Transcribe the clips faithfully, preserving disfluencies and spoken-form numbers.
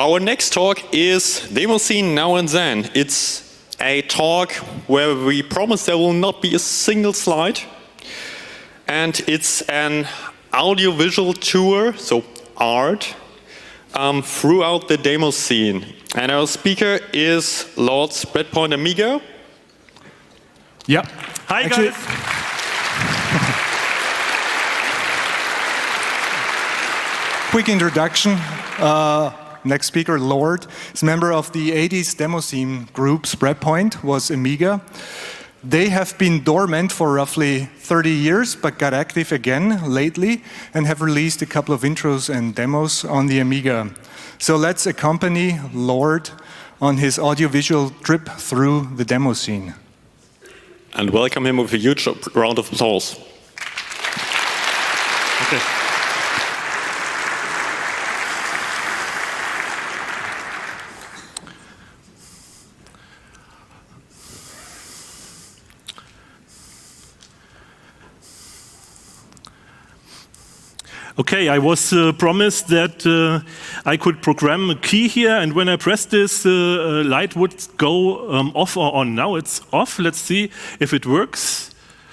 Our next talk is Demoscene Now and Then. It's a talk where we promise there will not be a single slide. And it's an audiovisual tour, so art, um, throughout the Demoscene. And our speaker is Lord Breakpoint Amiga. Yeah. Hi, Actually, guys. Quick introduction. Uh, next speaker, Lord, is a member of the eighties Demoscene group. Breakpoint was Amiga. They have been dormant for roughly thirty years, but got active again lately and have released a couple of intros and demos on the Amiga. So let's accompany Lord on his audiovisual trip through the Demoscene. And welcome him with a huge round of applause. Okay. Okay, I was uh, promised that uh, I could program a key here, and when I press this, uh, uh, light would go um, off or on. Now it's off. Let's see if it works.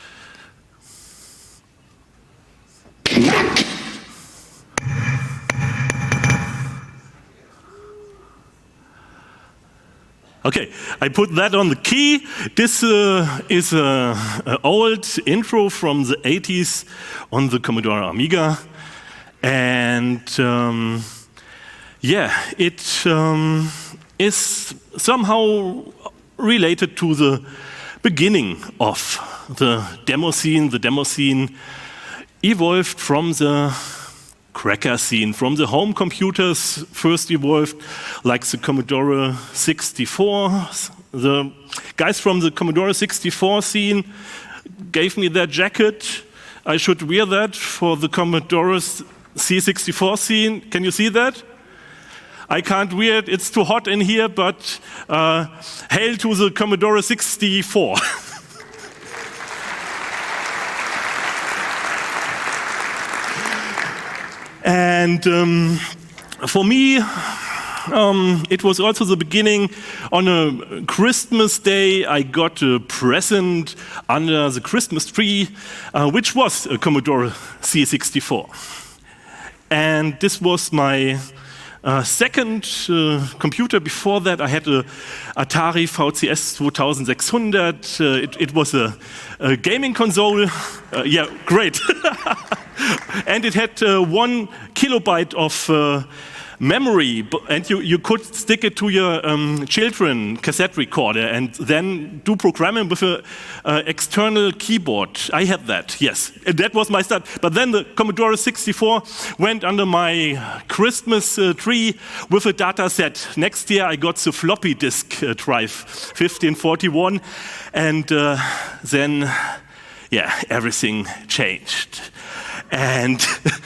Okay, I put that on the key. This uh, is an old intro from the eighties on the Commodore Amiga. And um, yeah, it um, is somehow related to the beginning of the Demoscene. The Demoscene evolved from the cracker scene, from the home computers first evolved, like the Commodore sixty-four. The guys from the Commodore sixty-four scene gave me their jacket. I should wear that for the Commodore C sixty-four scene. Can you see that? I can't wear it, it's too hot in here, but uh, hail to the Commodore sixty-four. And um, for me, um, it was also the beginning. On a Christmas day, I got a present under the Christmas tree, uh, which was a Commodore C sixty-four. And this was my uh, second uh, computer. Before that, I had a Atari V C S twenty-six hundred. Uh, it, it was a, a gaming console. Uh, yeah, great. And it had uh, one kilobyte of uh, memory, and you, you could stick it to your um, children cassette recorder and then do programming with an uh, external keyboard. I had that, yes. And that was my start. But then the Commodore sixty-four went under my Christmas uh, tree with a data set. Next year I got the floppy disk uh, drive, fifteen forty-one, and uh, then, yeah, everything changed. And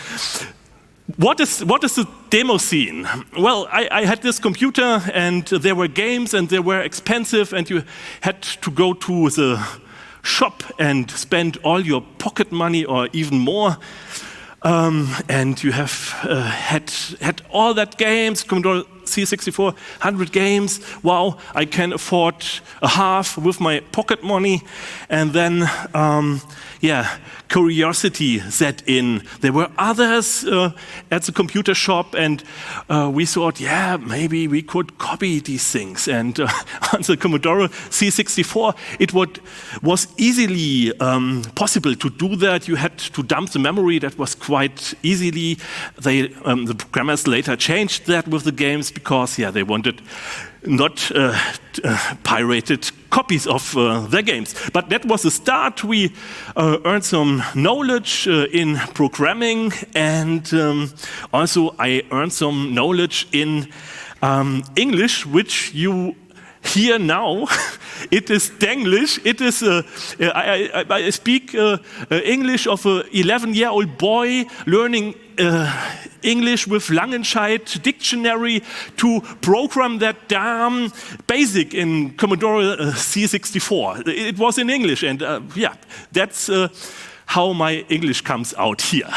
What is, what is the Demoscene? Well, I, I had this computer and there were games and they were expensive and you had to go to the shop and spend all your pocket money or even more. Um, and you have uh, had, had all that games, Commodore C sixty-four, one hundred games. Wow, I can afford a half with my pocket money. And then, um, yeah, curiosity set in. There were others uh, at the computer shop, and uh, we thought, yeah, maybe we could copy these things. And uh, on the Commodore C sixty-four, it would, was easily um, possible to do that. You had to dump the memory. That was quite easily. They, um, the programmers later changed that with the games because, yeah, they wanted not uh, uh, pirated copies of uh, their games. But that was the start. We uh, earned some knowledge uh, in programming, and um, also I earned some knowledge in um, English, which you hear now. It is Denglish. It is. Uh, I, I, I speak uh, uh, English of an eleven-year-old boy learning uh, English with Langenscheidt dictionary to program that damn basic in Commodore uh, C sixty-four. It was in English, and uh, yeah, that's uh, how my English comes out here.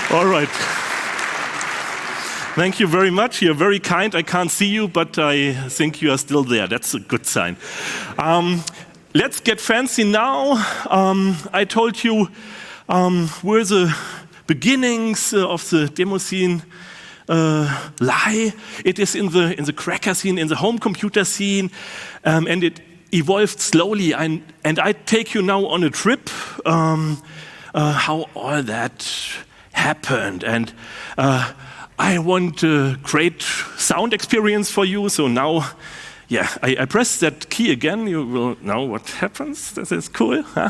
All right. Thank you very much. You're very kind. I can't see you, but I think you are still there. That's a good sign. Um, let's get fancy now. Um, I told you um, where the beginnings uh, of the demo scene uh, lie. It is in the in the cracker scene, in the home computer scene, um, and it evolved slowly. And, and I take you now on a trip um, uh, how all that happened. And uh, I want a great sound experience for you. So now, yeah, I, I press that key again. You will know what happens. This is cool, huh?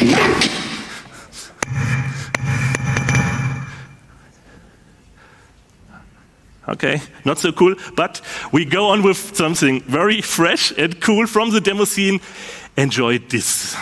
Okay, not so cool, but we go on with something very fresh and cool from the demo scene. Enjoy this.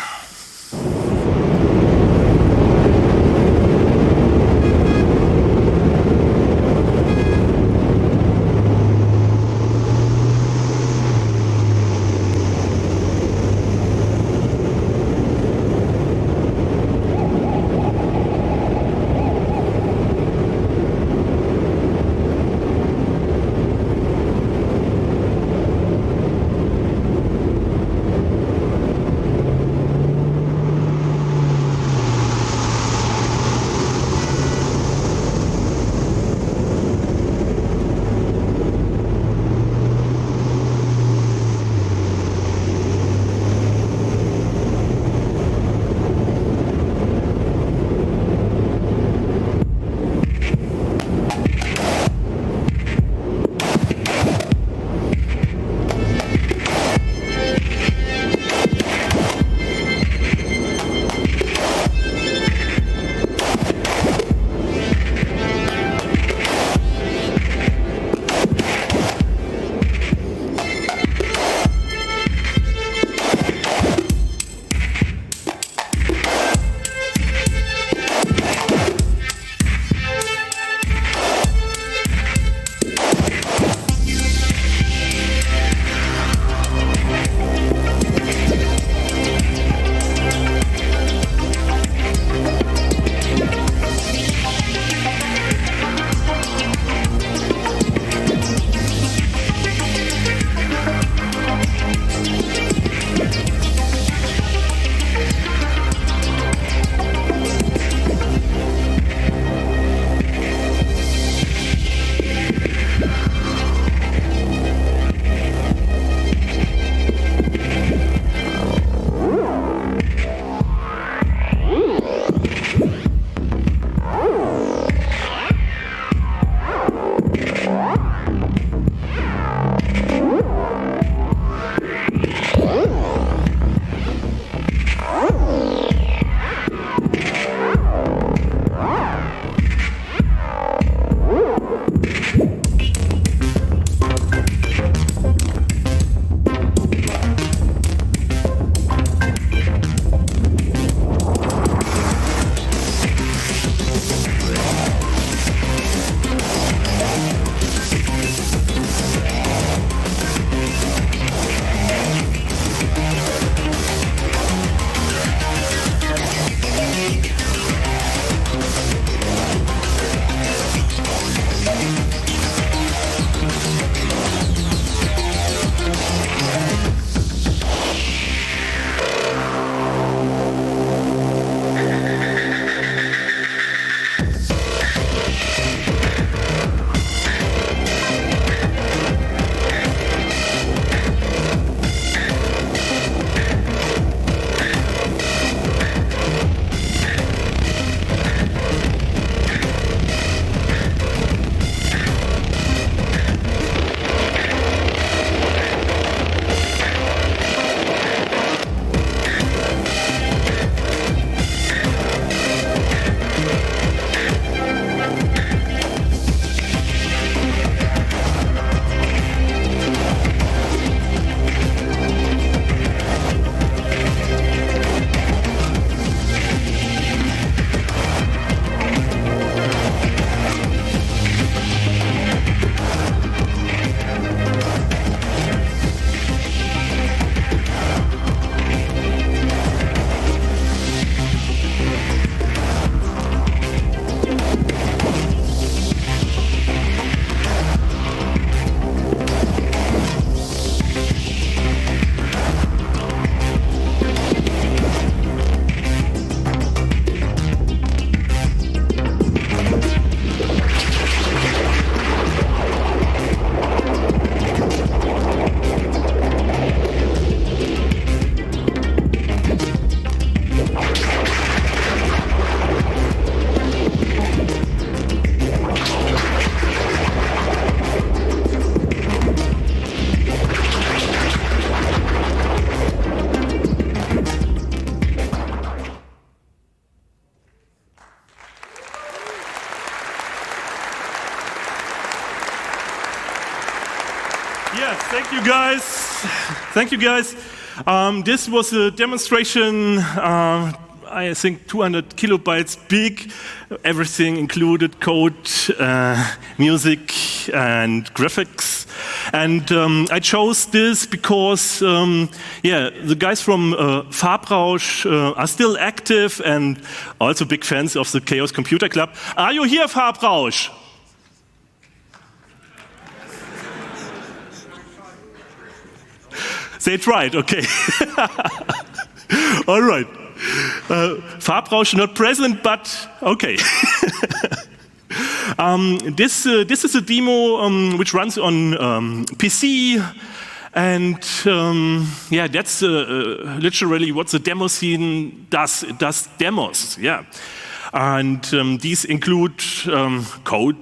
Yes, thank you guys. Thank you guys. Um, this was a demonstration, uh, I think two hundred kilobytes big, everything included, code, uh, music, and graphics. And um, I chose this because, um, yeah, the guys from uh, Farbrausch uh, are still active and also big fans of the Chaos Computer Club. Are you here, Farbrausch? They tried, okay. All right. Uh, Farbrausch not present, but okay. um, this, uh, this is a demo um, which runs on um, P C, and um, yeah, that's uh, uh, literally what the demo scene does. It does demos, yeah. And um, these include um, code,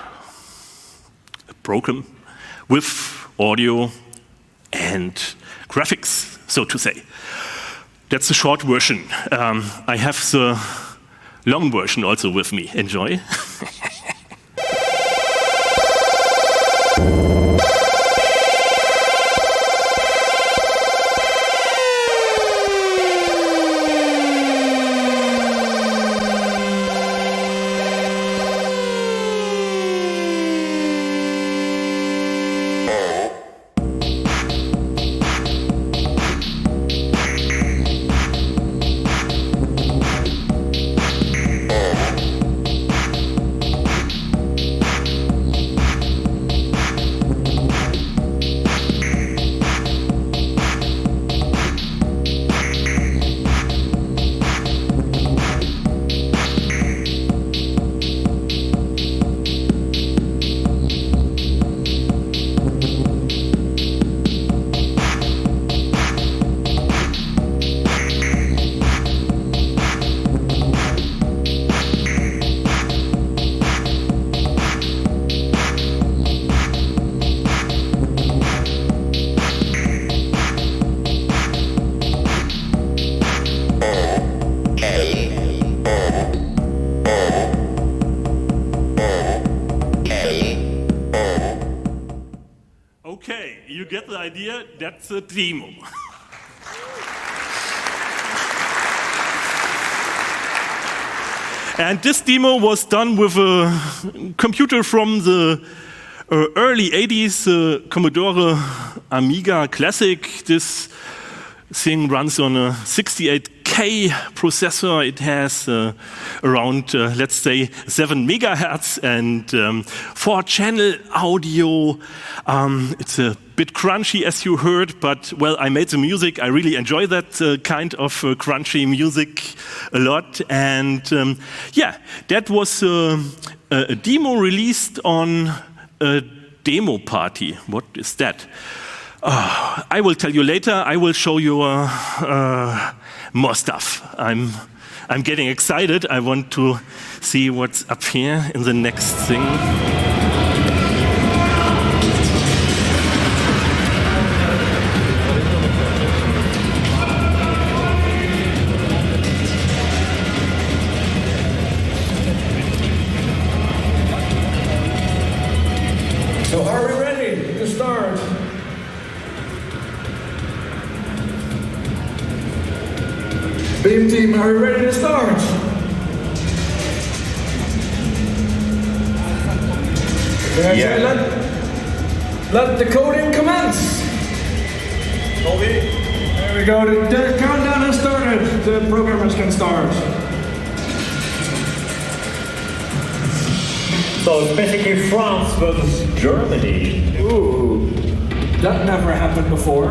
a program with audio and graphics, so to say. That's the short version. Um, I have the long version also with me. Enjoy. Okay, you get the idea, that's a demo. And this demo was done with a computer from the uh, early eighties, uh, Commodore Amiga Classic. This thing runs on a sixty-eight K processor. It has uh, around, uh, let's say, seven megahertz and um, four channel audio. Um, it's a bit crunchy, as you heard, but, well, I made the music. I really enjoy that uh, kind of uh, crunchy music a lot. And, um, yeah, that was uh, a demo released on a demo party. What is that? Uh, I will tell you later. I will show you uh, uh, more stuff. I'm, I'm getting excited. I want to see what's up here in the next thing. So are we ready to start? Beam team, are we ready to start? Can I say let, let the coding commence. Okay. There we go, the, the countdown has started. The programmers can start. So it's basically France versus Germany. Ooh, that never happened before.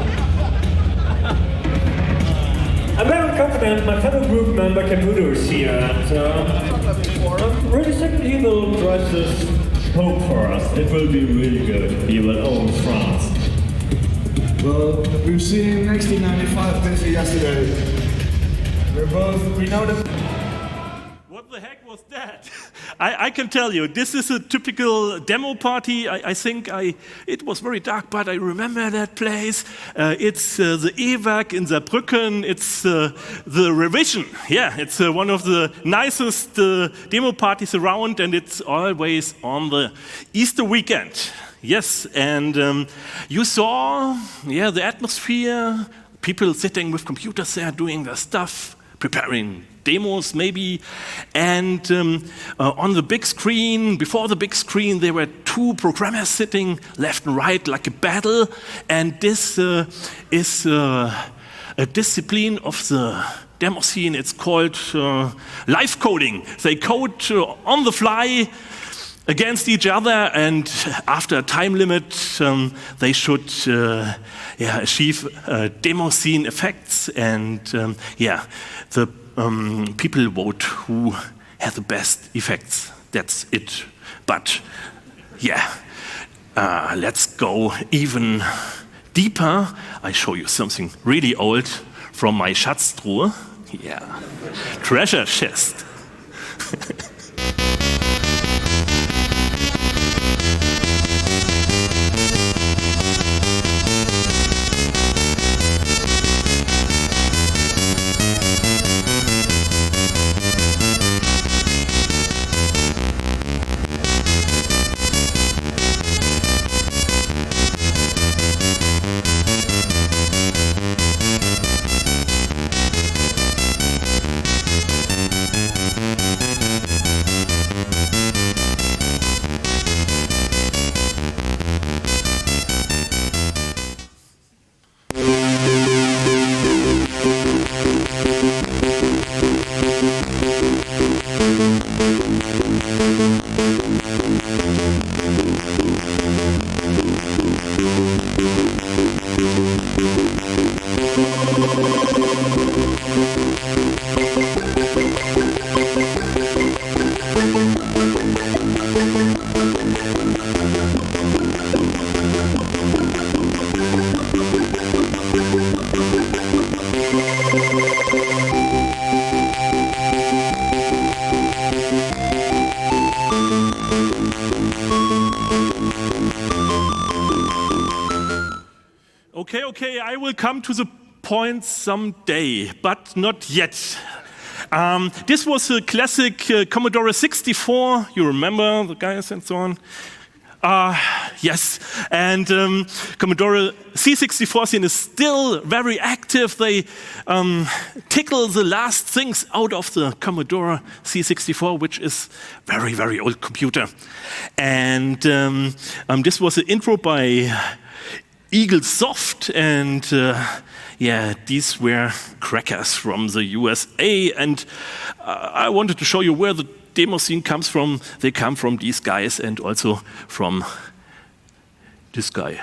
I'm very confident my fellow group member Caputo is here, and uh, I'm really certain he will drive this show for us. It will be really good. He will own France. Well, we've seen nineteen ninety-five busy yesterday. We're both, we know that. What the heck was that? I, I can tell you, this is a typical demo party. I, I think I, it was very dark, but I remember that place. Uh, it's uh, the E W A C in Saarbrücken. It's uh, the Revision. Yeah, it's uh, one of the nicest uh, demo parties around, and it's always on the Easter weekend. Yes, and um, you saw, yeah, the atmosphere, people sitting with computers there doing their stuff, preparing demos maybe, and um, uh, on the big screen, before the big screen, there were two programmers sitting left and right like a battle, and this uh, is uh, a discipline of the demo scene. It's called uh, live coding. They code uh, on the fly against each other, and after a time limit, um, they should uh, yeah, achieve uh, demo scene effects. And um, yeah, the um, people vote who has the best effects. That's it. But yeah, uh, let's go even deeper. I show you something really old from my Schatztruhe. Yeah, treasure chest. Okay, okay, I will come to the point someday, but not yet. Um, this was a classic uh, Commodore sixty-four. You remember the guys and so on? Uh, yes, and um, Commodore C sixty-four scene is still very active. They um, tickle the last things out of the Commodore C sixty-four, which is very, very old computer. And um, um, this was an intro by Eagle Soft, and uh, yeah, these were crackers from the U S A, and uh, I wanted to show you where the demo scene comes from. They come from these guys and also from this guy.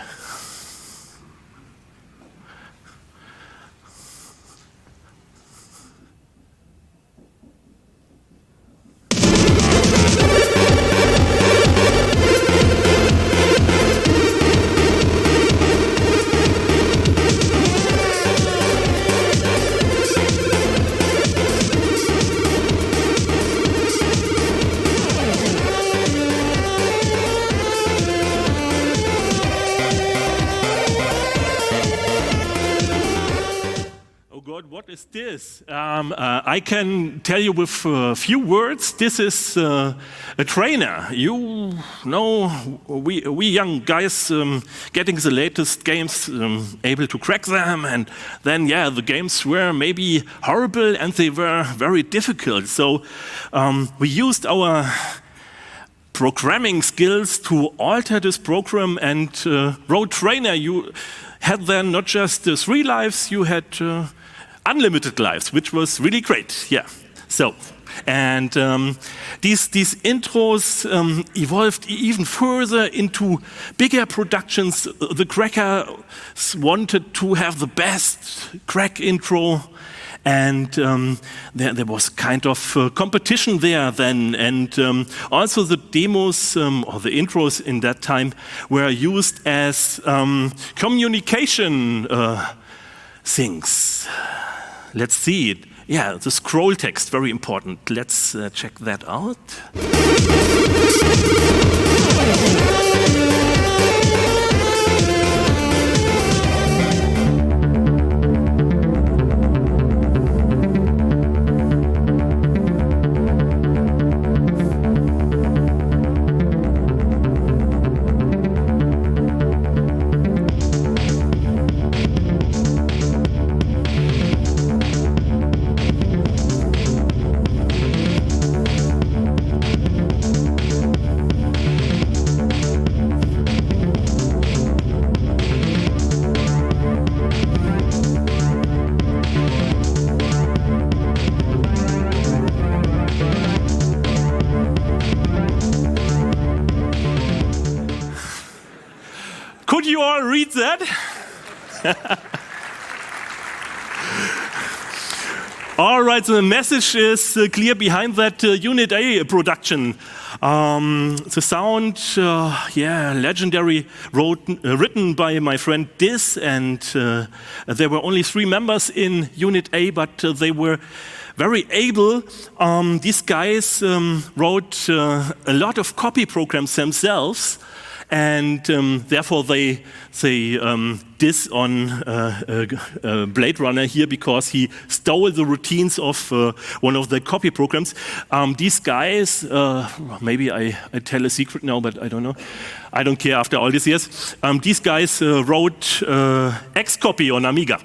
What is this? Um, uh, I can tell you with a few words, this is uh, a trainer. You know, we, we young guys um, getting the latest games, um, able to crack them, and then, yeah, the games were maybe horrible and they were very difficult. So um, we used our programming skills to alter this program and uh, wrote trainer. You had then not just uh, three lives, you had uh, unlimited lives, which was really great. Yeah. So, and um, these these intros um, evolved even further into bigger productions. The crackers wanted to have the best crack intro, and um, there, there was kind of uh, competition there then. And um, also the demos um, or the intros in that time were used as um, communication uh, things. Let's see it. Yeah, the scroll text, very important. Let's uh, check that out. Could you all read that? All right, so the message is uh, clear behind that uh, Unit A production. Um, the sound, uh, yeah, legendary, wrote, uh, written by my friend Diz, and uh, there were only three members in Unit A, but uh, they were very able. Um, these guys um, wrote uh, a lot of copy programs themselves, and um, therefore they they um, diss on uh, uh, uh, Blade Runner here because he stole the routines of uh, one of the copy programs. Um, these guys, uh, maybe I, I tell a secret now, but I don't know. I don't care after all these years. Um, these guys uh, wrote uh, Xcopy on Amiga.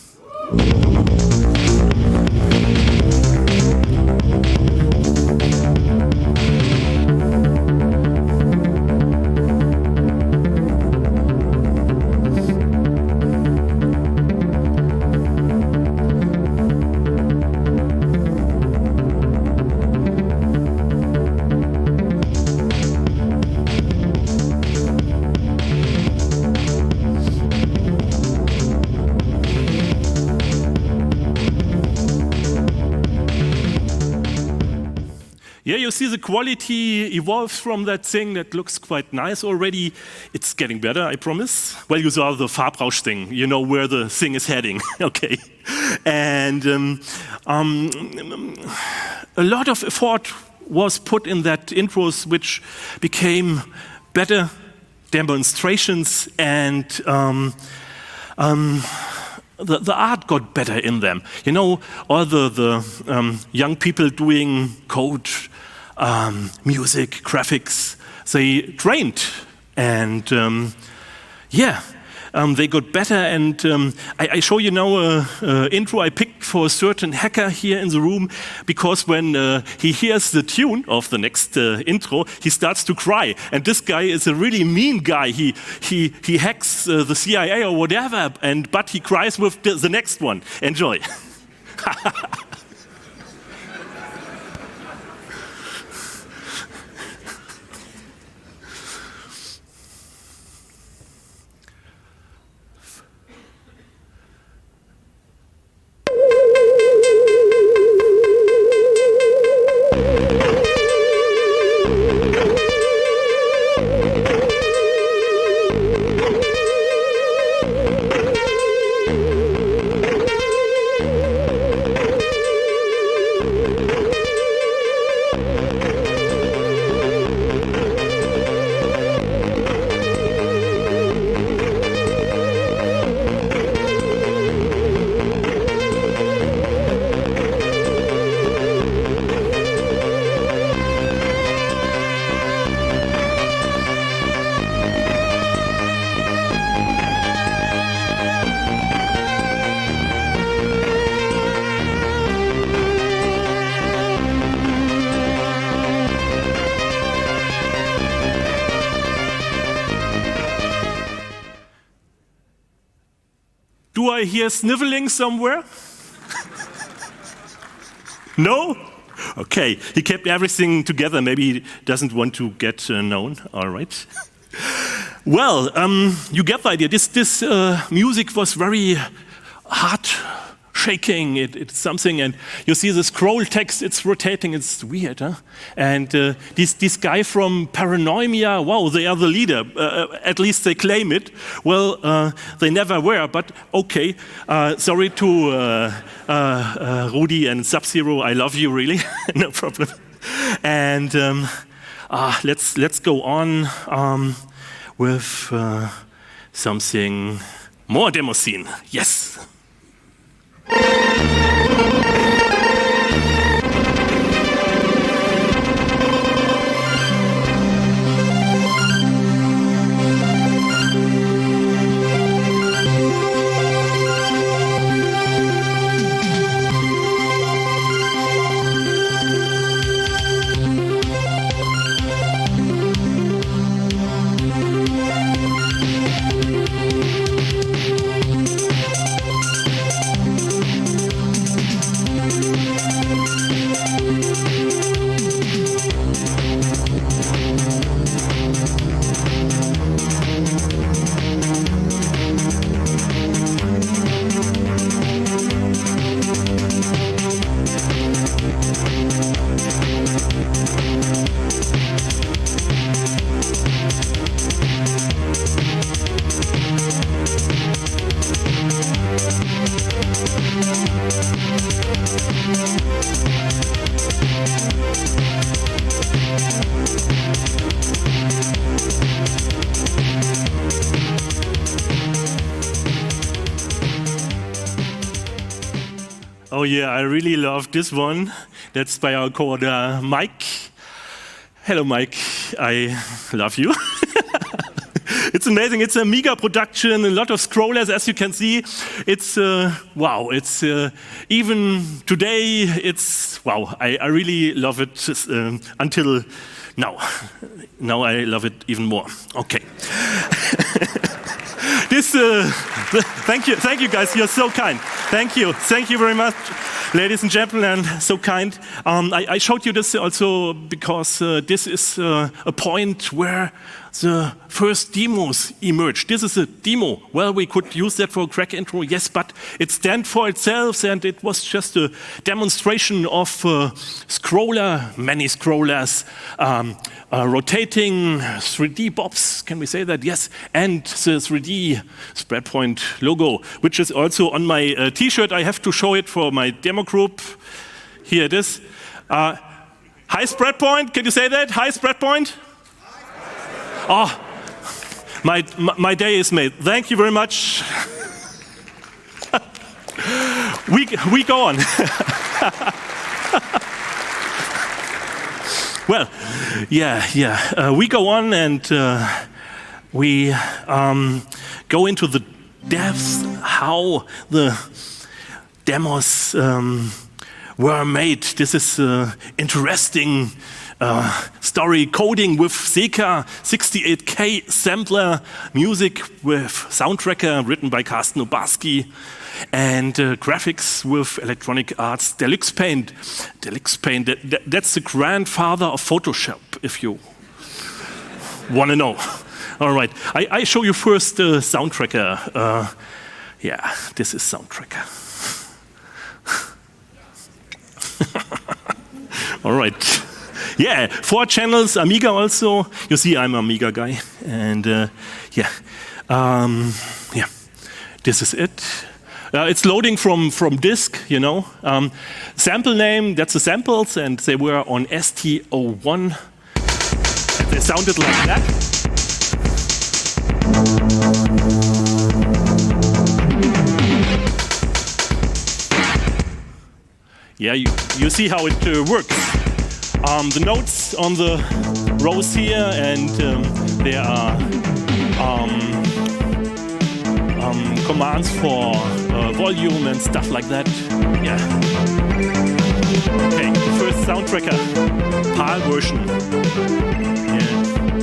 Yeah, you see the quality evolves from that thing that looks quite nice already. It's getting better, I promise. Well, you saw the Farbrausch thing. You know where the thing is heading, okay. And um, um, a lot of effort was put in that intros, which became better demonstrations, and um, um, The, the art got better in them. You know, all the, the um, young people doing code, um, music, graphics, they trained. And um, yeah, um, they got better. And um, I, I show you now an intro I picked for a certain hacker here in the room, because when uh, he hears the tune of the next uh, intro, he starts to cry. And this guy is a really mean guy. He, he, he hacks uh, the C I A or whatever, and, but he cries with the, the next one. Enjoy. Do I hear sniveling somewhere? No? Okay, he kept everything together. Maybe he doesn't want to get uh, known. All right. Well, um, you get the idea. This, this uh, music was very heart shaking. It, it's something, and you see the scroll text, it's rotating, it's weird, huh? And uh, this, this guy from Paranoia, wow, they are the leader. Uh, at least they claim it. Well, uh, they never were, but okay. Uh, sorry to uh, uh, uh, Rudy and Sub-Zero, I love you, really, no problem. And um, uh, let's, let's go on um, with uh, something more demo scene. Yes. Oh yeah, I really love this one. That's by our coder Mike. Hello Mike, I love you. It's amazing. It's a Amiga production, a lot of scrollers, as you can see. It's, uh, wow, it's, uh, even today, it's, wow, I, I really love it uh, until now. Now I love it even more. Okay. This, uh, thank you, thank you guys, you're so kind. Thank you, thank you very much, ladies and gentlemen, so kind. Um, I, I showed you this also because uh, this is uh, a point where the first demos emerged. This is a demo. Well, we could use that for a crack intro, yes, but it stands for itself, and it was just a demonstration of uh, scroller, many scrollers, um, uh, rotating three D bobs, can we say that? Yes, and the three D Spreadpoint logo, which is also on my uh, t-shirt. I have to show it for my demo group. Here it is. Uh, hi Spreadpoint, can you say that? Hi Spreadpoint? Oh, my, my, my day is made. Thank you very much. we, we go on. Well, yeah, yeah. Uh, we go on and uh, we um, go into the depths how the demos um, were made. This is uh, interesting. Uh, story coding with Seca sixty-eight K sampler, music with Soundtracker written by Karsten Obarski, and uh, graphics with Electronic Arts Deluxe Paint. Deluxe Paint, that, that, that's the grandfather of Photoshop, if you want to know. All right, I, I show you first uh, Soundtracker. Uh, yeah, this is Soundtracker. All right. Yeah, four channels, Amiga also. You see, I'm an Amiga guy, and uh, yeah, um, yeah, this is it. Uh, it's loading from from disk, you know. Um, sample name, that's the samples, and they were on S T zero one. They sounded like that. Yeah, you, you see how it uh, works. Um, the notes on the rows here, and um, there are um, um, commands for uh, volume and stuff like that. Yeah. Okay, the first Soundtracker, PAL version. Yeah.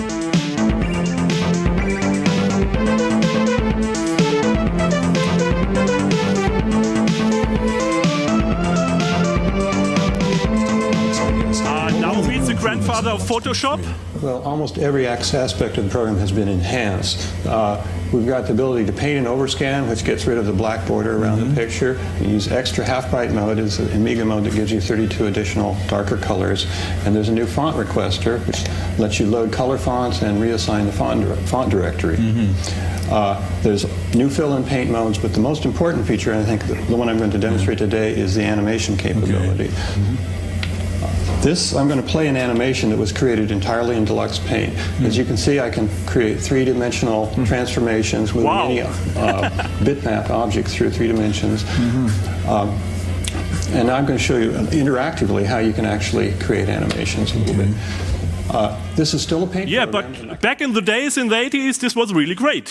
Grandfather of Photoshop? Well, almost every aspect of the program has been enhanced. Uh, we've got the ability to paint and overscan, which gets rid of the black border around mm-hmm. the picture. We use extra half-bright mode, it's an Amiga mode that gives you thirty-two additional darker colors. And there's a new font requester, which lets you load color fonts and reassign the font, font directory. Mm-hmm. uh, there's new fill and paint modes, but the most important feature, and I think the, the one I'm going to demonstrate today, is the animation capability. Okay. Mm-hmm. This, I'm going to play an animation that was created entirely in Deluxe Paint. Mm-hmm. As you can see, I can create three-dimensional mm-hmm. transformations with wow. any uh, bitmap object through three dimensions. Mm-hmm. um, and I'm going to show you interactively how you can actually create animations a little bit. Uh, this is still a paint Yeah, program. But back in the days, in the eighties, this was really great.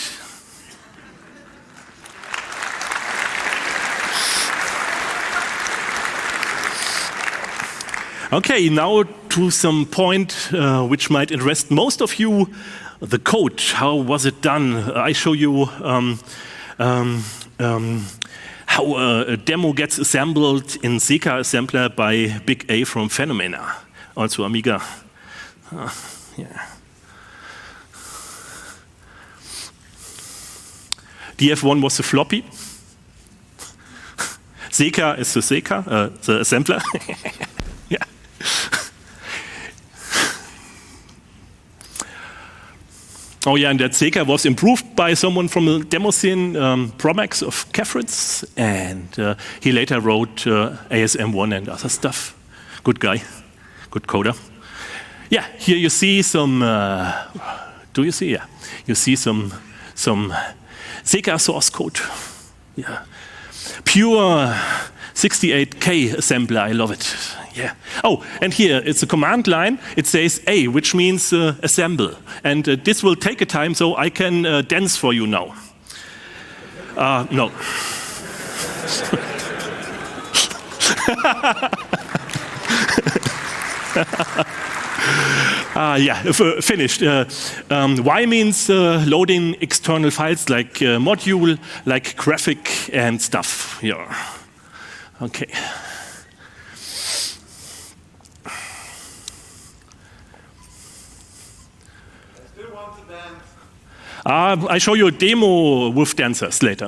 Okay, now to some point uh, which might interest most of you, the code. How was it done? I show you um, um, um, how a, a demo gets assembled in Seca assembler by Big A from Phenomena, also Amiga. Uh, yeah. D F one was the floppy. Seca is the Seca, uh, the assembler. Yeah. Oh yeah, and that Seca was improved by someone from the demo scene, um, Promax of Kefritz, and uh, he later wrote uh, A S M one and other stuff. Good guy, good coder. Yeah, here you see some. Uh, do you see? Yeah, you see some some Seca source code. Yeah, pure sixty-eight K assembler, I love it. Yeah. Oh, and here it's a command line. It says A, which means uh, assemble. And uh, this will take a time, so I can uh, dance for you now. Uh, no. Ah, yeah, f- finished. Uh, um, y means uh, loading external files like uh, module, like graphic and stuff. Yeah. Okay. Uh, I show you a demo with dancers later.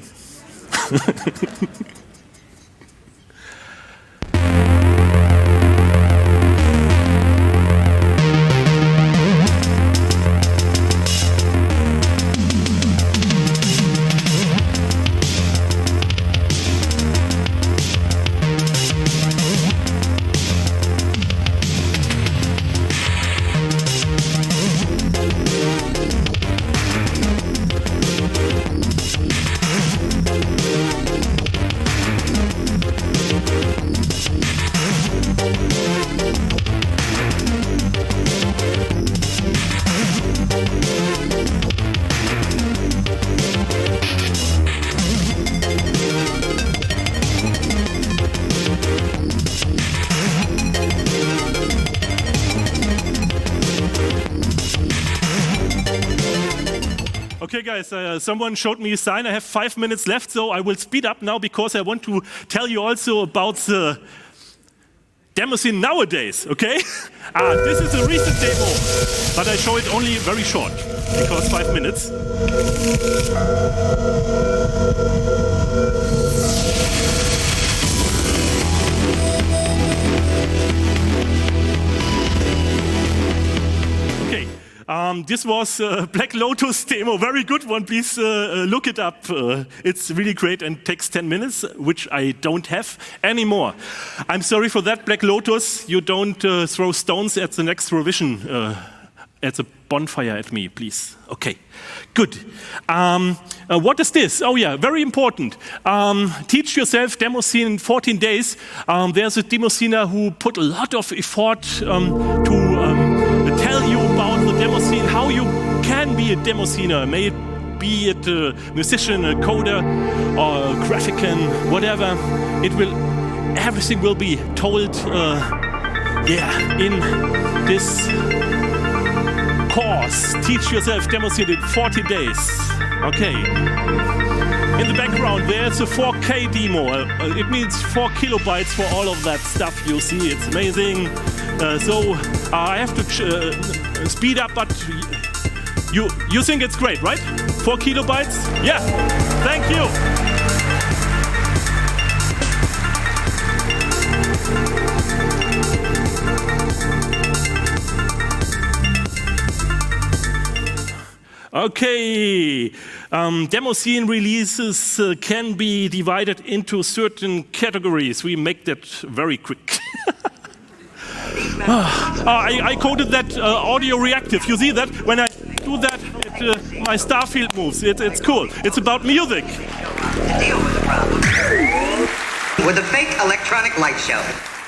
Okay, guys, uh, someone showed me a sign. I have five minutes left, so I will speed up now because I want to tell you also about the demo scene nowadays, okay? ah, this is a recent demo, but I show it only very short because five minutes. Okay. Um, this was uh, Black Lotus demo, very good one. Please uh, uh, look it up. Uh, it's really great and takes ten minutes, which I don't have anymore. I'm sorry for that, Black Lotus. You don't uh, throw stones at the next revision, uh, at the bonfire at me, please. Okay, good. Um, uh, what is this? Oh yeah, very important. Um, teach yourself demo scene in fourteen days. Um, there's a demo scener who put a lot of effort um, to um, tell you about the demo scene, how you can be a demo scener, may it be it a musician, a coder, or a graphican, whatever. It will, everything will be told, uh, yeah, in this course. Teach yourself demo scene in forty days. Okay. In the background, there's a four K demo. Uh, it means four kilobytes for all of that stuff you see. It's amazing. Uh, so uh, I have to ch- uh, speed up, but you you think it's great, right? Four kilobytes? Yeah. Thank you. Okay, um, demo scene releases uh, can be divided into certain categories. We make that very quick. uh, I, I coded that uh, audio reactive. You see that? When I do that, it, uh, my star field moves. It, it's cool. It's about music. Deal with the problem with a fake electronic light show.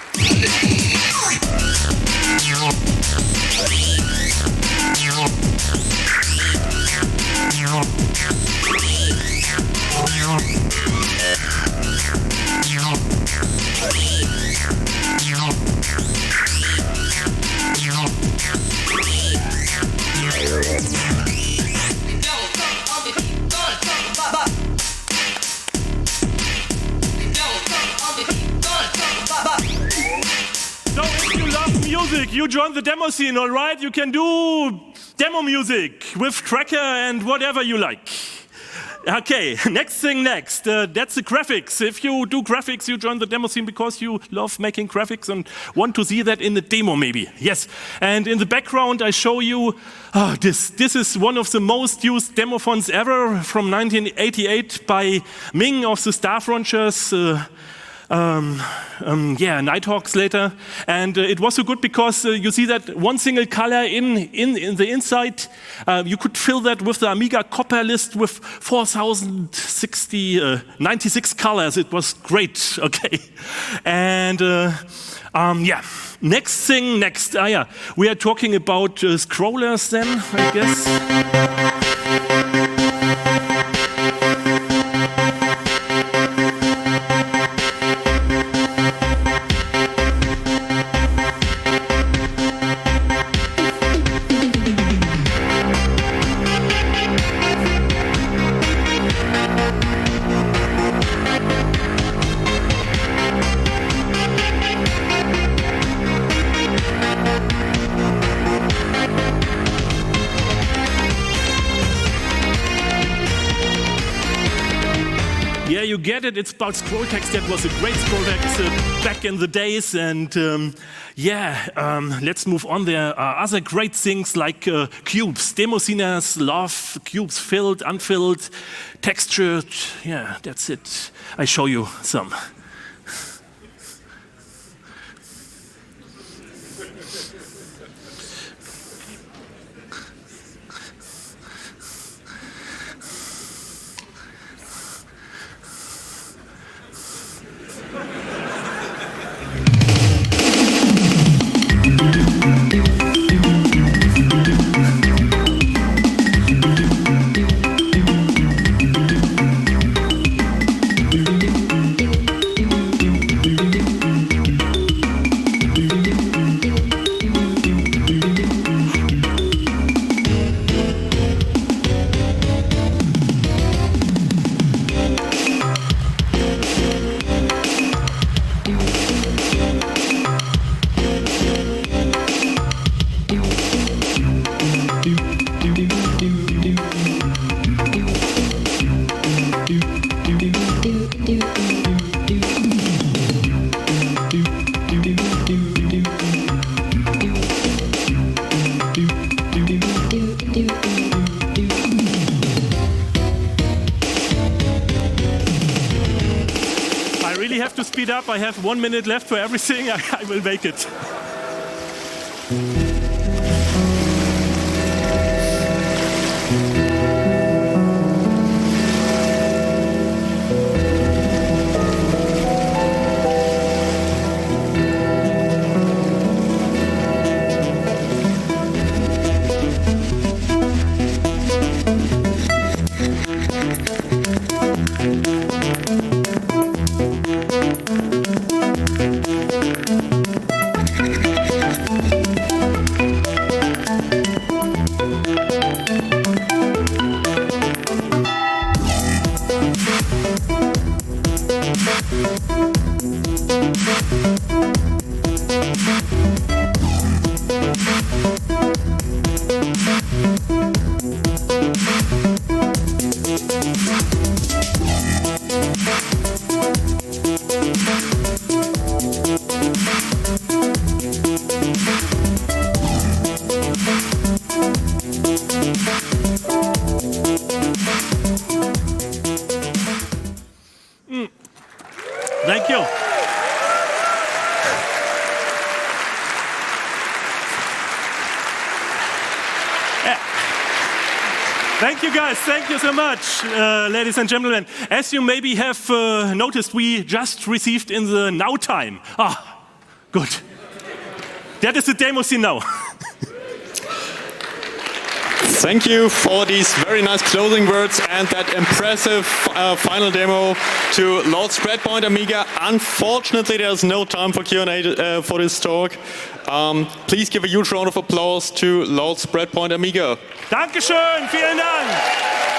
So if you love music, you join the demo scene, all right? You can do demo music with tracker and whatever you like. Okay, next thing next. Uh, that's the graphics. If you do graphics, you join the demo scene because you love making graphics and want to see that in the demo maybe. Yes, and in the background I show you oh, this. This is one of the most used demo fonts ever from nineteen eighty-eight by Ming of the Staff Launchers. Uh, um, um, yeah, Nighthawks later, and uh, it was so good because uh, you see that one single color in in, in the inside. Uh, you could fill that with the Amiga copper list with four thousand sixty, uh, ninety-six colors. It was great. Okay, and uh, um, yeah. Next thing, next. Ah, yeah, we are talking about uh, scrollers then, I guess. Yeah, you get it. It's about scroll text. That was a great scroll text uh, back in the days. And um, yeah, um, let's move on. There are other great things like uh, cubes. Demosceners love cubes, filled, unfilled, textured. Yeah, that's it. I show you some. To speed up, I have one minute left for everything. I, I will make it. Thank you. Thank you guys, thank you so much, uh, ladies and gentlemen. As you maybe have uh, noticed, we just received in the now time. Ah, good. That is the demo scene now. Thank you for these very nice closing words and that impressive uh, final demo to Lord Spreadpoint Amiga. Unfortunately, there's no time for Q and A uh, for this talk. Um, please give a huge round of applause to Lord Spreadpoint Amiga. Dankeschön, vielen Dank.